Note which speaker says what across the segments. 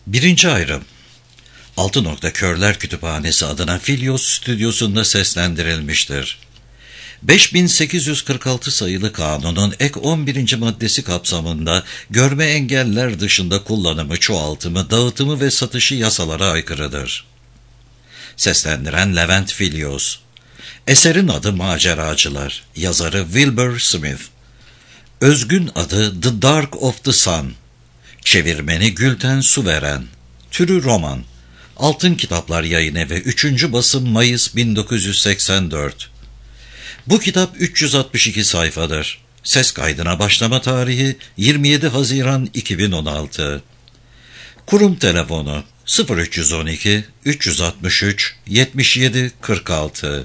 Speaker 1: Birinci ayrım. Körler Kütüphanesi adına Filyos stüdyosunda seslendirilmiştir. 5846 sayılı kanunun ek 11. maddesi kapsamında görme engeller dışında kullanımı, çoğaltımı, dağıtımı ve satışı yasalara aykırıdır. Seslendiren Levent Filyos. Eserin adı Maceracılar. Yazarı Wilbur Smith. Özgün adı The Dark of the Sun. Çevirmeni Gülten Suveren. Türü roman. Altın Kitaplar Yayınevi 3. basım Mayıs 1984. Bu kitap 362 sayfadır. Ses kaydına başlama tarihi 27 Haziran 2016. Kurum telefonu 0312 363 77 46.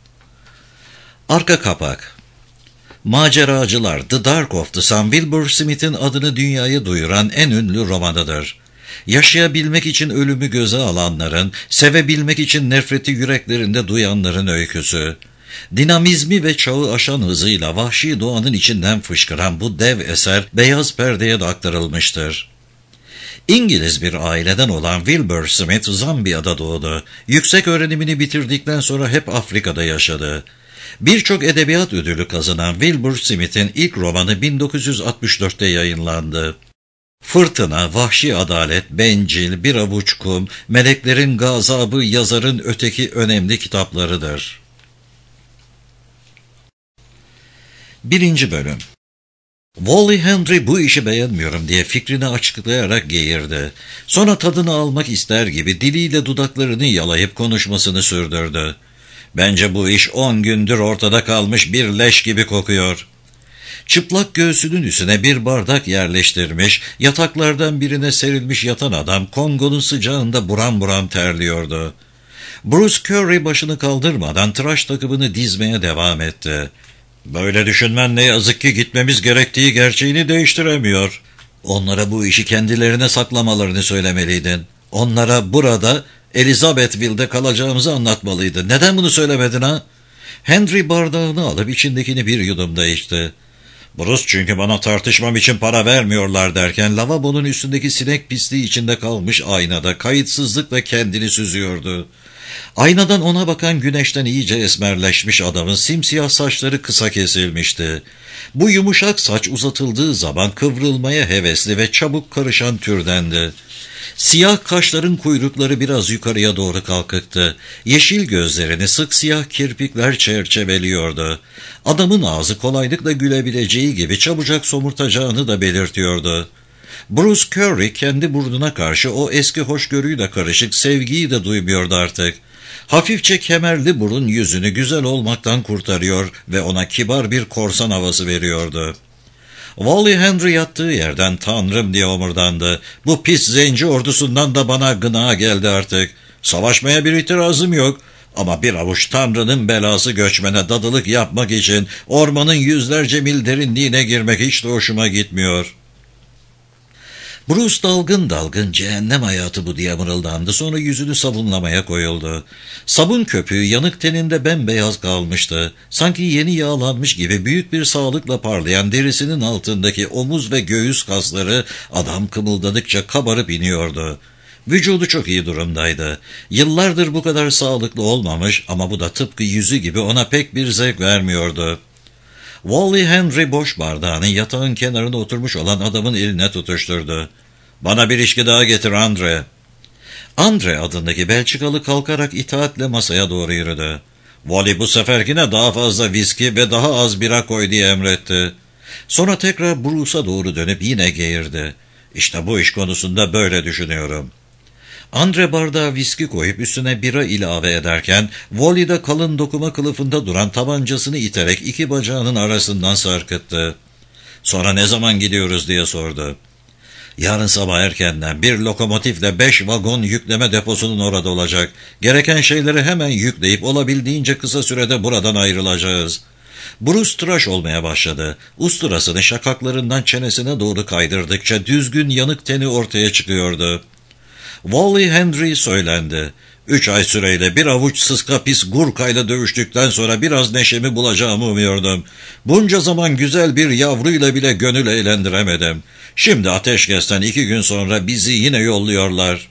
Speaker 1: Arka kapak. Maceracılar The Dark of the Sun, Wilbur Smith'in adını dünyaya duyuran en ünlü romanıdır. Yaşayabilmek için ölümü göze alanların, sevebilmek için nefreti yüreklerinde duyanların öyküsü. Dinamizmi ve çağı aşan hızıyla vahşi doğanın içinden fışkıran bu dev eser beyaz perdeye de aktarılmıştır. İngiliz bir aileden olan Wilbur Smith, Zambiya'da doğdu. Yüksek öğrenimini bitirdikten sonra hep Afrika'da yaşadı. Birçok edebiyat ödülü kazanan Wilbur Smith'in ilk romanı 1964'te yayınlandı. Fırtına, Vahşi Adalet, Bencil, Bir Avuç Kum, Meleklerin Gazabı yazarın öteki önemli kitaplarıdır. 1. bölüm. Wally Henry bu işi beğenmiyorum diye fikrini açıklayarak geğirdi. Sonra tadını almak ister gibi diliyle dudaklarını yalayıp konuşmasını sürdürdü. Bence bu iş 10 gündür ortada kalmış bir leş gibi kokuyor. Çıplak göğsünün üstüne bir bardak yerleştirmiş, yataklardan birine serilmiş yatan adam Kongo'nun sıcağında buram buram terliyordu. Bruce Curry başını kaldırmadan tıraş takımını dizmeye devam etti. Böyle düşünmen ne yazık ki gitmemiz gerektiği gerçeğini değiştiremiyor. Onlara bu işi kendilerine saklamalarını söylemeliydin. Onlara burada Elizabethville'de kalacağımızı anlatmalıydı. Neden bunu söylemedin ha? Henry bardağını alıp içindekini bir yudumda içti. Bruce çünkü bana tartışmam için para vermiyorlar derken lavabonun üstündeki sinek pisliği içinde kalmış aynada kayıtsızlıkla kendini süzüyordu. Aynadan ona bakan güneşten iyice esmerleşmiş adamın simsiyah saçları kısa kesilmişti. Bu yumuşak saç uzatıldığı zaman kıvrılmaya hevesli ve çabuk karışan türdendi. Siyah kaşların kuyrukları biraz yukarıya doğru kalkıktı. Yeşil gözlerini sık siyah kirpikler çerçeveliyordu. Adamın ağzı kolaylıkla gülebileceği gibi çabucak somurtacağını da belirtiyordu. Bruce Curry kendi burnuna karşı o eski hoşgörüyle karışık sevgiyi de duymuyordu artık. Hafifçe kemerli burun yüzünü güzel olmaktan kurtarıyor ve ona kibar bir korsan havası veriyordu. Wally Henry yattığı yerden "Tanrım" diye omurdandı. Bu pis zenci ordusundan da bana gına geldi artık. Savaşmaya bir itirazım yok. Ama bir avuç Tanrı'nın belası göçmene dadılık yapmak için ormanın yüzlerce mil derinliğine girmek hiç de hoşuma gitmiyor. Bruce dalgın dalgın "Cehennem hayatı bu" diye mırıldandı. Sonra yüzünü sabunlamaya koyuldu. Sabun köpüğü yanık teninde bembeyaz kalmıştı. Sanki yeni yağlanmış gibi büyük bir sağlıkla parlayan derisinin altındaki omuz ve göğüs kasları adam kımıldadıkça kabarıp iniyordu. Vücudu çok iyi durumdaydı. Yıllardır bu kadar sağlıklı olmamış ama bu da tıpkı yüzü gibi ona pek bir zevk vermiyordu. Wally Henry boş bardağını yatağın kenarında oturmuş olan adamın eline tutuşturdu. "Bana bir içki daha getir Andre." Andre adındaki Belçikalı kalkarak itaatle masaya doğru yürüdü. Wally bu seferkine daha fazla viski ve daha az bira koy diye emretti. Sonra tekrar Bruce'a doğru dönüp yine geğirdi. "İşte bu iş konusunda böyle düşünüyorum." Andre bardağa viski koyup üstüne bira ilave ederken Wally de kalın dokuma kılıfında duran tabancasını iterek iki bacağının arasından sarkıttı. Sonra "Ne zaman gidiyoruz?" diye sordu. "Yarın sabah erkenden bir lokomotifle 5 vagon yükleme deposunun orada olacak. Gereken şeyleri hemen yükleyip olabildiğince kısa sürede buradan ayrılacağız." Bruce tıraş olmaya başladı. Usturasını şakaklarından çenesine doğru kaydırdıkça düzgün yanık teni ortaya çıkıyordu. Wally Henry söylendi. 3 ay süreyle bir avuç sıska pis Gurka'yla dövüştükten sonra biraz neşemi bulacağımı umuyordum. Bunca zaman güzel bir yavruyla bile gönül eğlendiremedim. Şimdi Ateşkes'ten 2 gün sonra bizi yine yolluyorlar.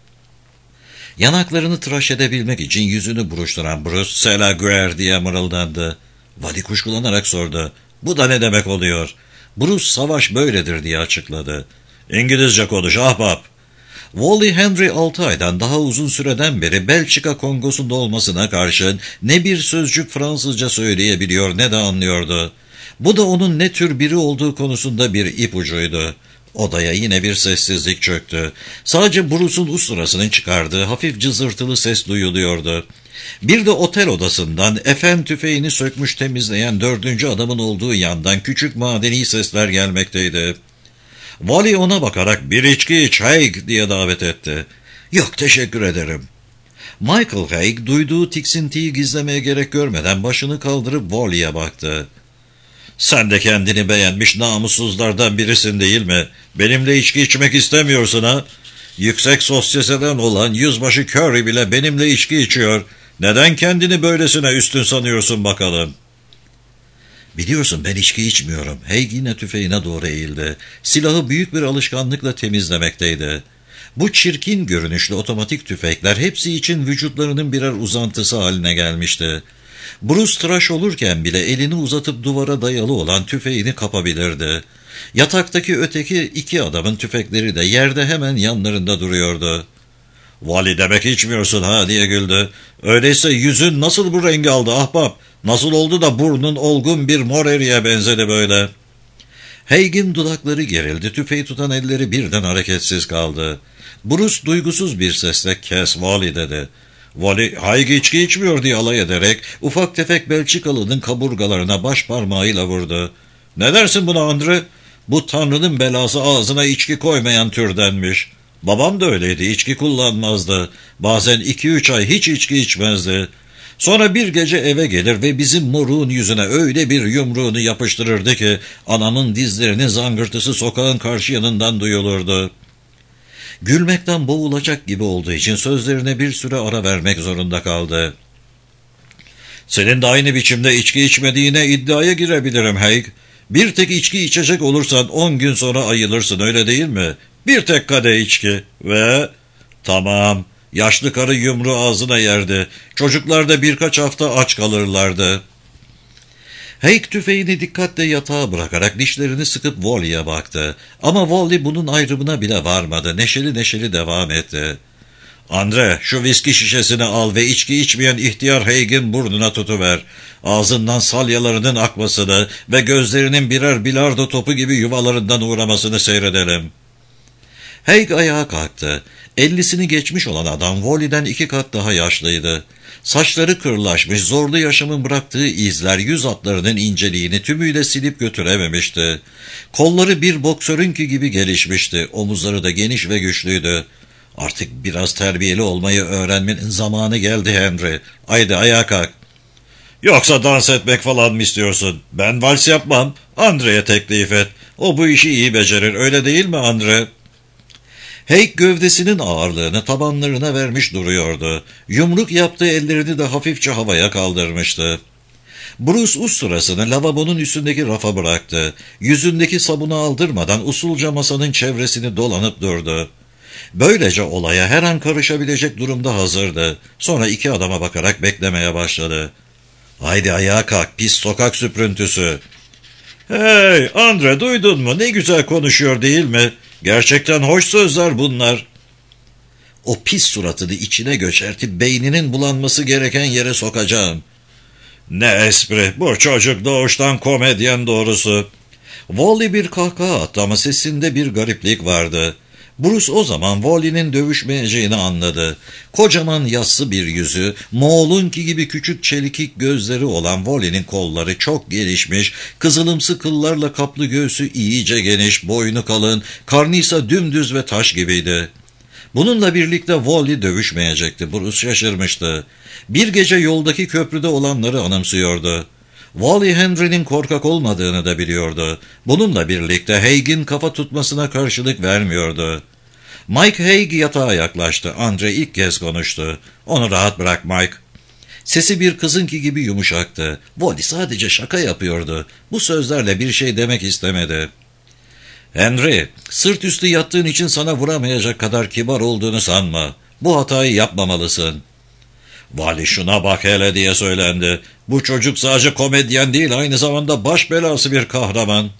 Speaker 1: Yanaklarını tıraş edebilmek için yüzünü buruşturan Bruce, "Sela Guerre" diye mırıldandı. Vali kuşkulanarak sordu. "Bu da ne demek oluyor?" Bruce, "Savaş böyledir" diye açıkladı. "İngilizce konuş ahbap." Wally Henry 6 aydan daha uzun süreden beri Belçika Kongosu'nda olmasına karşın ne bir sözcük Fransızca söyleyebiliyor ne de anlıyordu. Bu da onun ne tür biri olduğu konusunda bir ipucuydu. Odaya yine bir sessizlik çöktü. Sadece Bruce'un usturasının çıkardığı hafif cızırtılı ses duyuluyordu. Bir de otel odasından FM tüfeğini sökmüş temizleyen 4. adamın olduğu yandan küçük madeni sesler gelmekteydi. Wally ona bakarak "Bir içki iç Haig" diye davet etti. "Yok, teşekkür ederim." Michael Haig duyduğu tiksintiyi gizlemeye gerek görmeden başını kaldırıp Wally'e baktı. "Sen de kendini beğenmiş namussuzlardan birisin değil mi? Benimle içki içmek istemiyorsun ha? Yüksek sosyeteden olan yüzbaşı Curry bile benimle içki içiyor. Neden kendini böylesine üstün sanıyorsun bakalım?" "Biliyorsun ben içki içmiyorum." Haig yine tüfeğine doğru eğildi. Silahı büyük bir alışkanlıkla temizlemekteydi. Bu çirkin görünüşlü otomatik tüfekler hepsi için vücutlarının birer uzantısı haline gelmişti. Bruce tıraş olurken bile elini uzatıp duvara dayalı olan tüfeğini kapabilirdi. Yataktaki öteki 2 adamın tüfekleri de yerde hemen yanlarında duruyordu. "Vali, demek içmiyorsun ha?" diye güldü. "Öyleyse yüzün nasıl bu rengi aldı ahbap? Nasıl oldu da burnun olgun bir moreriye benzedi böyle?" Haig'in dudakları gerildi, tüfeği tutan elleri birden hareketsiz kaldı. Bruce duygusuz bir sesle "Kes Wally" dedi. Wally, Haig içki içmiyor diye alay ederek ufak tefek Belçikalı'nın kaburgalarına baş parmağıyla vurdu. "Ne dersin buna Andre? Bu Tanrı'nın belası ağzına içki koymayan türdenmiş. Babam da öyleydi, içki kullanmazdı. Bazen 2-3 ay hiç içki içmezdi. Sonra bir gece eve gelir ve bizim moruğun yüzüne öyle bir yumruğunu yapıştırırdı ki anamın dizlerinin zangırtısı sokağın karşı yanından duyulurdu." Gülmekten boğulacak gibi olduğu için sözlerine bir süre ara vermek zorunda kaldı. "Senin de aynı biçimde içki içmediğine iddiaya girebilirim Haig. Bir tek içki içecek olursan 10 gün sonra ayılırsın, öyle değil mi? Bir tek kadeh içki ve..." "Tamam." Yaşlı karı yumruğu ağzına yerdi. Çocuklar da birkaç hafta aç kalırlardı. Haig tüfeğini dikkatle yatağa bırakarak dişlerini sıkıp Wally'e baktı. Ama Wally bunun ayrımına bile varmadı. Neşeli neşeli devam etti. "Andre, şu viski şişesini al ve içki içmeyen ihtiyar Haig'in burnuna tutuver. Ağzından salyalarının akmasını ve gözlerinin birer bilardo topu gibi yuvalarından uğramasını seyredelim." Haig ayağa kalktı. 50'sini geçmiş olan adam Wally'den 2 kat daha yaşlıydı. Saçları kırlaşmış, zorlu yaşamın bıraktığı izler yüz hatlarının inceliğini tümüyle silip götürememişti. Kolları bir boksörünki gibi gelişmişti, omuzları da geniş ve güçlüydü. "Artık biraz terbiyeli olmayı öğrenmenin zamanı geldi Henry. Haydi ayağa kalk." "Yoksa dans etmek falan mı istiyorsun? Ben vals yapmam. Andre'ye teklif et. O bu işi iyi becerir, öyle değil mi Andre?" Haig gövdesinin ağırlığını tabanlarına vermiş duruyordu. Yumruk yaptığı ellerini de hafifçe havaya kaldırmıştı. Bruce usturasını lavabonun üstündeki rafa bıraktı. Yüzündeki sabunu aldırmadan usulca masanın çevresini dolanıp durdu. Böylece olaya her an karışabilecek durumda hazırdı. Sonra 2 adama bakarak beklemeye başladı. "Haydi ayağa kalk, pis sokak süprüntüsü." "Hey Andre, duydun mu? Ne güzel konuşuyor değil mi? Gerçekten hoş sözler bunlar." "O pis suratını içine göçertip beyninin bulanması gereken yere sokacağım." "Ne espri, bu çocuk doğuştan komedyen doğrusu." Wally bir kahkaha attı ama sesinde bir gariplik vardı. Bruce o zaman Wally'nin dövüşmeyeceğini anladı. Kocaman yassı bir yüzü, Moğol'unki gibi küçük çelikik gözleri olan Wally'nin kolları çok gelişmiş, kızılımsı kıllarla kaplı göğsü iyice geniş, boynu kalın, karnı ise dümdüz ve taş gibiydi. Bununla birlikte Wally dövüşmeyecekti. Bruce şaşırmıştı. Bir gece yoldaki köprüde olanları anımsıyordu. Wally Henry'nin korkak olmadığını da biliyordu. Bununla birlikte Haig'in kafa tutmasına karşılık vermiyordu. Mike Haig yatağa yaklaştı. Andre ilk kez konuştu. "Onu rahat bırak Mike." Sesi bir kızınki gibi yumuşaktı. Wally sadece şaka yapıyordu. Bu sözlerle bir şey demek istemedi. "Henry, sırt üstü yattığın için sana vuramayacak kadar kibar olduğunu sanma. Bu hatayı yapmamalısın." "Wally şuna bak hele," diye söylendi. "Bu çocuk sadece komedyen değil, aynı zamanda baş belası bir kahraman."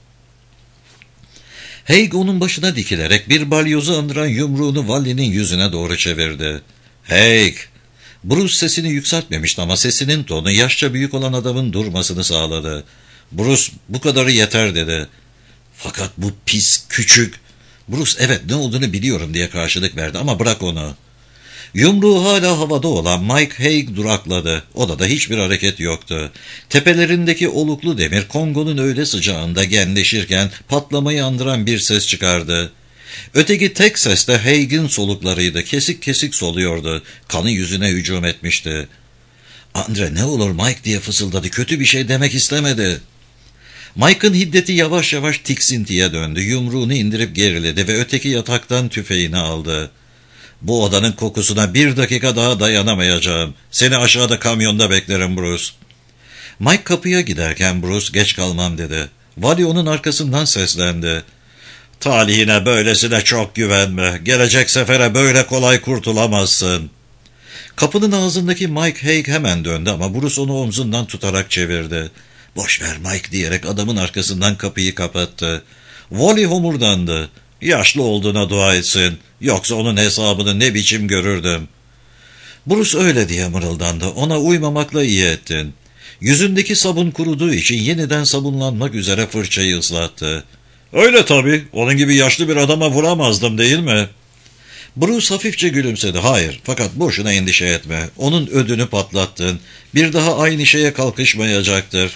Speaker 1: Haig onun başına dikilerek bir balyozu andıran yumruğunu Wally'nin yüzüne doğru çevirdi. "Haig!" Bruce sesini yükseltmemişti ama sesinin tonu yaşça büyük olan adamın durmasını sağladı. "Bruce, bu kadarı yeter," dedi. "Fakat bu pis, küçük..." Bruce, "Evet, ne olduğunu biliyorum," diye karşılık verdi, "ama bırak onu." Yumruğu hala havada olan Mike Haig durakladı. Odada hiçbir hareket yoktu. Tepelerindeki oluklu demir Kongo'nun öğle sıcağında genleşirken patlamayı andıran bir ses çıkardı. Öteki tek ses de Haig'in soluklarıydı. Kesik kesik soluyordu. Kanı yüzüne hücum etmişti. "Andre, ne olur Mike," diye fısıldadı. "Kötü bir şey demek istemedi." Mike'ın hiddeti yavaş yavaş tiksintiye döndü. Yumruğunu indirip geriledi ve öteki yataktan tüfeğini aldı. "Bu odanın kokusuna bir dakika daha dayanamayacağım. Seni aşağıda kamyonda beklerim Bruce." Mike kapıya giderken Bruce, "Geç kalmam," dedi. Wally onun arkasından seslendi. "Talihine böylesine çok güvenme. Gelecek sefere böyle kolay kurtulamazsın." Kapının ağzındaki Mike Haig hemen döndü ama Bruce onu omzundan tutarak çevirdi. "Boş ver Mike," diyerek adamın arkasından kapıyı kapattı. Wally homurdandı. "Yaşlı olduğuna dua etsin. Yoksa onun hesabını ne biçim görürdüm." Bruce öyle diye mırıldandı. "Ona uymamakla iyi ettin." Yüzündeki sabun kuruduğu için yeniden sabunlanmak üzere fırçayı ıslattı. "Öyle tabii. Onun gibi yaşlı bir adama vuramazdım, değil mi?" Bruce hafifçe gülümsedi. "Hayır, fakat boşuna endişe etme. Onun ödünü patlattın. Bir daha aynı şeye kalkışmayacaktır."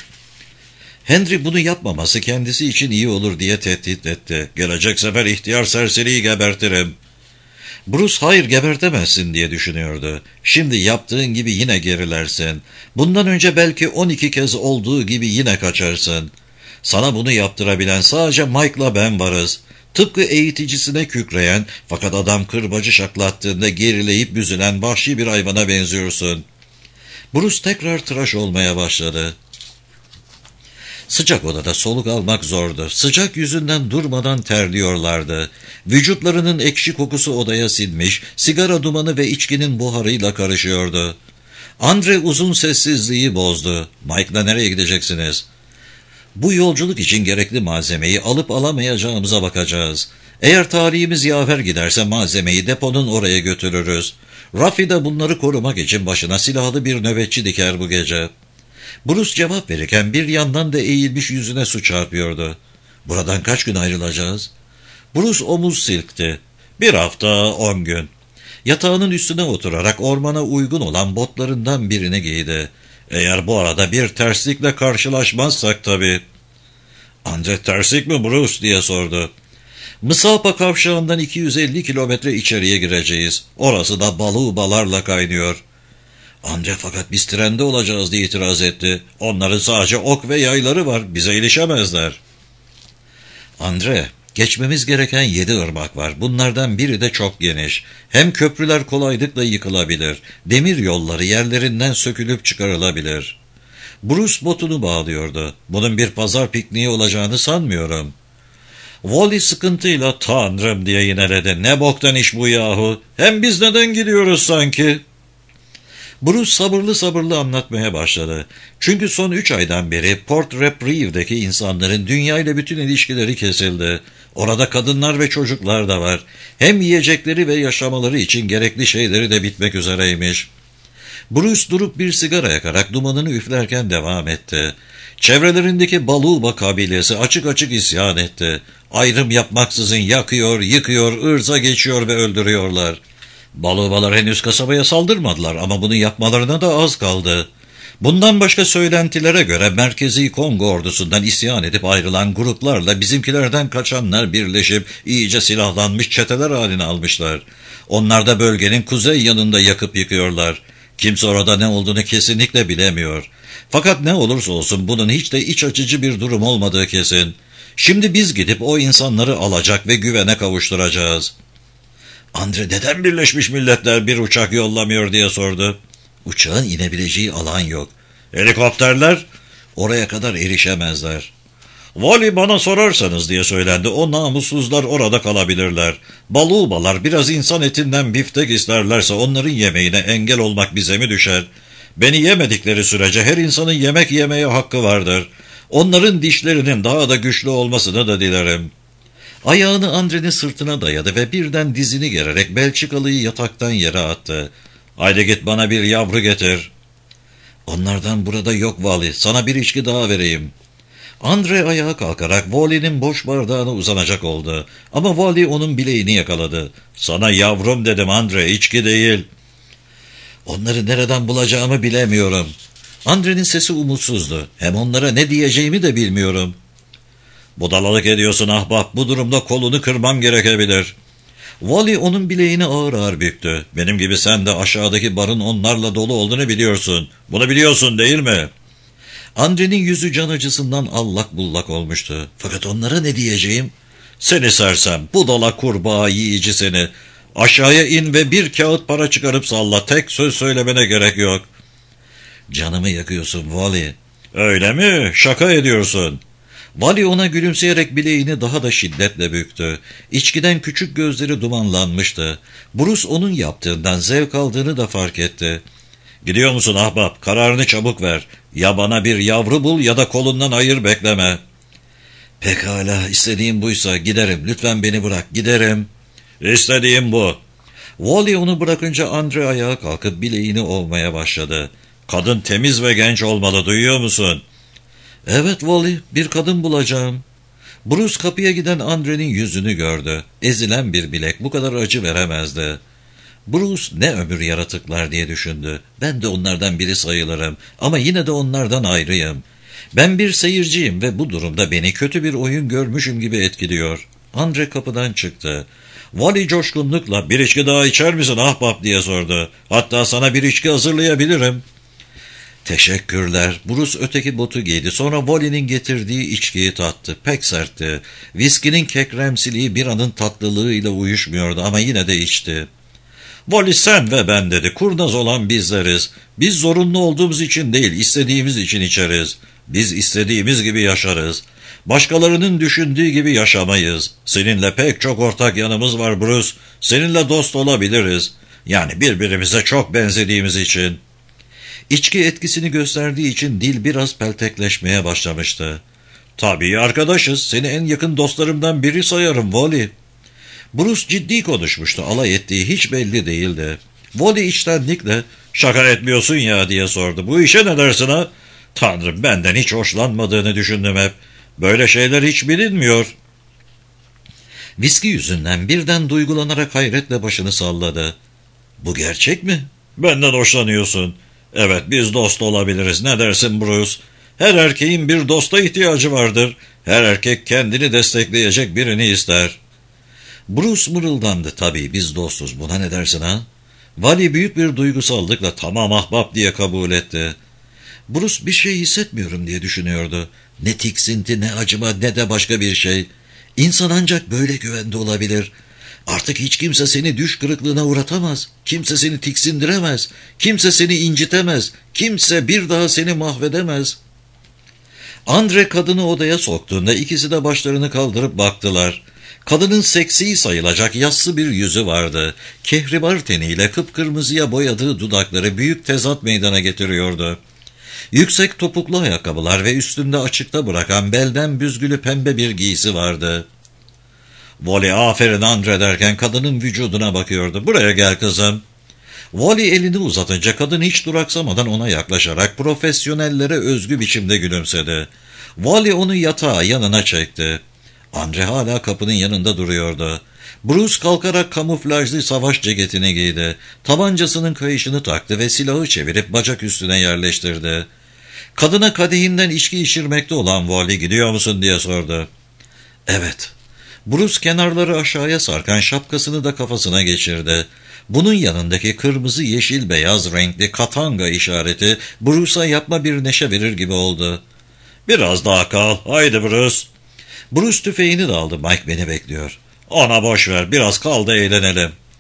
Speaker 1: Henry bunu yapmaması kendisi için iyi olur diye tehdit etti. "Gelecek sefer ihtiyar serseriyi gebertirim." Bruce, "Hayır, gebertemezsin," diye düşünüyordu. "Şimdi yaptığın gibi yine gerilersin. Bundan önce belki 12 kez olduğu gibi yine kaçarsın. Sana bunu yaptırabilen sadece Mike'la ben varız. Tıpkı eğiticisine kükreyen fakat adam kırbacı şaklattığında gerileyip büzülen vahşi bir hayvana benziyorsun." Bruce tekrar tıraş olmaya başladı. Sıcak odada soluk almak zordu. Sıcak yüzünden durmadan terliyorlardı. Vücutlarının ekşi kokusu odaya sinmiş, sigara dumanı ve içkinin buharıyla karışıyordu. Andre uzun sessizliği bozdu. "Mike'la nereye gideceksiniz?" "Bu yolculuk için gerekli malzemeyi alıp alamayacağımıza bakacağız. Eğer tarihimiz yaver giderse malzemeyi deponun oraya götürürüz. Rafi de bunları korumak için başına silahlı bir nöbetçi diker bu gece." Bruce cevap verirken bir yandan da eğilmiş yüzüne su çarpıyordu. "Buradan kaç gün ayrılacağız?" Bruce omuz silkti. "1 hafta 10 gün." Yatağının üstüne oturarak ormana uygun olan botlarından birini giydi. "Eğer bu arada bir terslikle karşılaşmazsak tabii." "Ancak terslik mi Bruce?" diye sordu. "Mısapa kavşağından 250 kilometre içeriye gireceğiz. Orası da balarla kaynıyor." "Ancak fakat biz trende olacağız," diye itiraz etti. "Onların sadece ok ve yayları var. Bize ilişemezler." "Andre, geçmemiz gereken 7 ırmak var. Bunlardan biri de çok geniş. Hem köprüler kolaylıkla yıkılabilir. Demir yolları yerlerinden sökülüp çıkarılabilir." Bruce botunu bağlıyordu. "Bunun bir pazar pikniği olacağını sanmıyorum." Wally sıkıntıyla "Tanrım," diye yineledi. "Ne boktan iş bu yahu. Hem biz neden gidiyoruz sanki?" Bruce sabırlı sabırlı anlatmaya başladı. Çünkü son 3 aydan beri Port Reprieve'deki insanların dünyayla bütün ilişkileri kesildi. Orada kadınlar ve çocuklar da var. Hem yiyecekleri ve yaşamaları için gerekli şeyleri de bitmek üzereymiş. Bruce durup bir sigara yakarak dumanını üflerken devam etti. Çevrelerindeki Baluba kabilesi açık açık isyan etti. Ayrım yapmaksızın yakıyor, yıkıyor, ırza geçiyor ve öldürüyorlar. Balubalar henüz kasabaya saldırmadılar ama bunu yapmalarına da az kaldı. Bundan başka söylentilere göre Merkezi Kongo ordusundan isyan edip ayrılan gruplarla bizimkilerden kaçanlar birleşip iyice silahlanmış çeteler haline almışlar. Onlar da bölgenin kuzey yanında yakıp yıkıyorlar. Kimse orada ne olduğunu kesinlikle bilemiyor. Fakat ne olursa olsun bunun hiç de iç açıcı bir durum olmadığı kesin. Şimdi biz gidip o insanları alacak ve güvene kavuşturacağız. Andre neden Birleşmiş Milletler bir uçak yollamıyor diye sordu. Uçağın inebileceği alan yok. Helikopterler? Oraya kadar erişemezler. Vali bana sorarsanız diye söylendi. O namussuzlar orada kalabilirler. Baluğbalar biraz insan etinden biftek isterlerse onların yemeğine engel olmak bize mi düşer? Beni yemedikleri sürece her insanın yemek yemeye hakkı vardır. Onların dişlerinin daha da güçlü olmasını da dilerim. Ayağını Andre'nin sırtına dayadı ve birden dizini gererek Belçikalı'yı yataktan yere attı. Haydi git bana bir yavru getir. Onlardan burada yok Vali, sana bir içki daha vereyim. Andre ayağa kalkarak Vali'nin boş bardağına uzanacak oldu. Ama Vali onun bileğini yakaladı. Sana yavrum dedim Andre, içki değil. Onları nereden bulacağımı bilemiyorum. Andre'nin sesi umutsuzdu. Hem onlara ne diyeceğimi de bilmiyorum. Budalalık ediyorsun ahbap, bu durumda kolunu kırmam gerekebilir. Vali onun bileğini ağır ağır büktü. Benim gibi sen de aşağıdaki barın onlarla dolu olduğunu biliyorsun. Bunu biliyorsun değil mi? Andre'nin yüzü can acısından allak bullak olmuştu. Fakat onlara ne diyeceğim? Seni sersem, budala kurbağa yiyici seni. Aşağıya in ve bir kağıt para çıkarıp salla. Tek söz söylemene gerek yok. Canımı yakıyorsun Vali. Öyle mi? Şaka ediyorsun. Vali ona gülümseyerek bileğini daha da şiddetle büktü. İçkiden küçük gözleri dumanlanmıştı. Bruce onun yaptığından zevk aldığını da fark etti. Gidiyor musun ahbap? Kararını çabuk ver. Ya bana bir yavru bul ya da kolundan ayır, bekleme. Pekala, istediğim buysa giderim. Lütfen beni bırak, giderim. İstediğim bu. Wally onu bırakınca Andre ayağa kalkıp bileğini ovmaya başladı. Kadın temiz ve genç olmalı, duyuyor musun? Evet Wally, bir kadın bulacağım. Bruce kapıya giden Andre'nin yüzünü gördü. Ezilen bir bilek bu kadar acı veremezdi. Bruce ne ömür yaratıklar diye düşündü. Ben de onlardan biri sayılırım ama yine de onlardan ayrıyım. Ben bir seyirciyim ve bu durumda beni kötü bir oyun görmüşüm gibi etkiliyor. Andre kapıdan çıktı. Wally coşkunlukla bir içki daha içer misin ahbap diye sordu. Hatta sana bir içki hazırlayabilirim. Teşekkürler. Bruce öteki botu giydi. Sonra Wally'nin getirdiği içkiyi tattı. Pek sertti. Viskinin kekremsiliği bir anın tatlılığıyla uyuşmuyordu ama yine de içti. Wally sen ve ben dedi. Kurnaz olan bizleriz. Biz zorunlu olduğumuz için değil, istediğimiz için içeriz. Biz istediğimiz gibi yaşarız. Başkalarının düşündüğü gibi yaşamayız. Seninle pek çok ortak yanımız var Bruce. Seninle dost olabiliriz. Yani birbirimize çok benzediğimiz için. İçki etkisini gösterdiği için dil biraz peltekleşmeye başlamıştı. Tabii arkadaşız. Seni en yakın dostlarımdan biri sayarım Wally. Bruce ciddi konuşmuştu. Alay ettiği hiç belli değildi. Wally içtenlikle şaka etmiyorsun ya diye sordu. Bu işe ne dersin ha? Tanrım, benden hiç hoşlanmadığını düşündüm hep. Böyle şeyler hiç bilinmiyor. Viski yüzünden birden duygulanarak hayretle başını salladı. Bu gerçek mi? Benden hoşlanıyorsun. Evet, biz dost olabiliriz. Ne dersin Bruce? Her erkeğin bir dosta ihtiyacı vardır. Her erkek kendini destekleyecek birini ister. Bruce mırıldandı. Tabii biz dostuz. Buna ne dersin ha? Wally büyük bir duygusallıkla tamam ahbap diye kabul etti. Bruce bir şey hissetmiyorum diye düşünüyordu. Ne tiksinti, ne acıma, ne de başka bir şey. İnsan ancak böyle güvende olabilir. Artık hiç kimse seni düş kırıklığına uğratamaz. Kimse seni tiksindiremez. Kimse seni incitemez. Kimse bir daha seni mahvedemez. Andre kadını odaya soktuğunda ikisi de başlarını kaldırıp baktılar. Kadının seksi sayılacak yassı bir yüzü vardı. Kehribar teniyle kıpkırmızıya boyadığı dudakları büyük tezat meydana getiriyordu. Yüksek topuklu ayakkabılar ve üstünde açıkta bırakan belden büzgülü pembe bir giysi vardı. Wally aferin Andre derken kadının vücuduna bakıyordu. Buraya gel kızım. Wally elini uzatınca kadın hiç duraksamadan ona yaklaşarak profesyonellere özgü biçimde gülümsedi. Wally onu yatağa yanına çekti. Andre hala kapının yanında duruyordu. Bruce kalkarak kamuflajlı savaş ceketini giydi. Tabancasının kayışını taktı ve silahı çevirip bacak üstüne yerleştirdi. Kadına kadehinden içki içirmekte olan Wally gidiyor musun diye sordu. Evet. Bruce kenarları aşağıya sarkan şapkasını da kafasına geçirdi. Bunun yanındaki kırmızı yeşil beyaz renkli katanga işareti Bruce'a yapma bir neşe verir gibi oldu. Biraz daha kal. Haydi Bruce. Bruce tüfeğini de aldı. Mike beni bekliyor. Ona boş ver. Biraz kal da eğlenelim.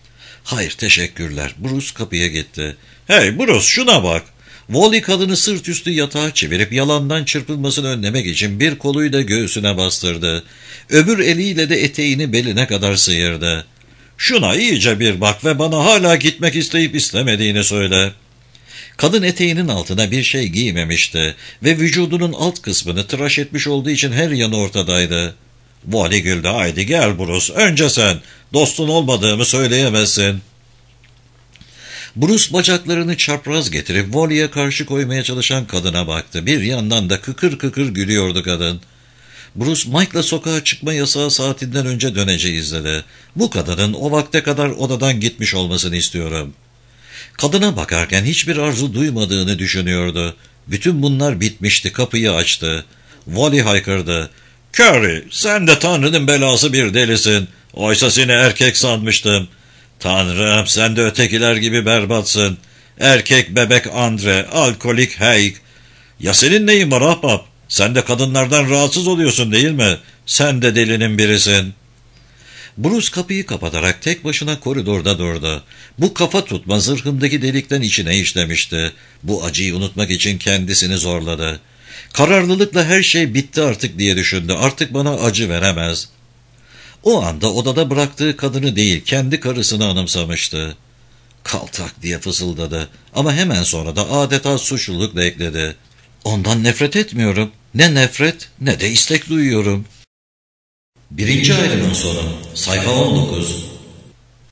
Speaker 1: Hayır, teşekkürler. Bruce kapıya gitti. Hey Bruce, şuna bak. Wally kadını sırt üstü yatağa çevirip yalandan çırpılmasını önlemek için bir koluyla göğsüne bastırdı. Öbür eliyle de eteğini beline kadar sıyırdı. Şuna iyice bir bak ve bana hala gitmek isteyip istemediğini söyle. Kadın eteğinin altına bir şey giymemişti ve vücudunun alt kısmını tıraş etmiş olduğu için her yanı ortadaydı. Wally güldü. Haydi gel Bruce, önce sen. Dostun olmadığımı söyleyemezsin. Bruce bacaklarını çapraz getirip Wally'e karşı koymaya çalışan kadına baktı. Bir yandan da kıkır kıkır gülüyordu kadın. Bruce, Mike'la sokağa çıkma yasağı saatinden önce döneceğiz dedi. Bu kadının o vakte kadar odadan gitmiş olmasını istiyorum. Kadına bakarken hiçbir arzu duymadığını düşünüyordu. Bütün bunlar bitmişti, kapıyı açtı. Wally haykırdı. Curry, sen de Tanrı'nın belası bir delisin. Oysa seni erkek sanmıştım. Tanrım, sen de ötekiler gibi berbatsın. Erkek bebek Andre, alkolik Hayk. Ya senin neyin var ahbap? Sen de kadınlardan rahatsız oluyorsun değil mi? Sen de delinin birisin. Bruce kapıyı kapatarak tek başına koridorda durdu. Bu kafa tutma zırhındaki delikten içine işlemişti. Bu acıyı unutmak için kendisini zorladı. Kararlılıkla her şey bitti artık diye düşündü. Artık bana acı veremez. O anda odada bıraktığı kadını değil, kendi karısını anımsamıştı. Kaltak diye fısıldadı ama hemen sonra da adeta suçlulukla ekledi. Ondan nefret etmiyorum. Ne nefret ne de istek duyuyorum. 1. ayrımın sonu. Sayfa 19.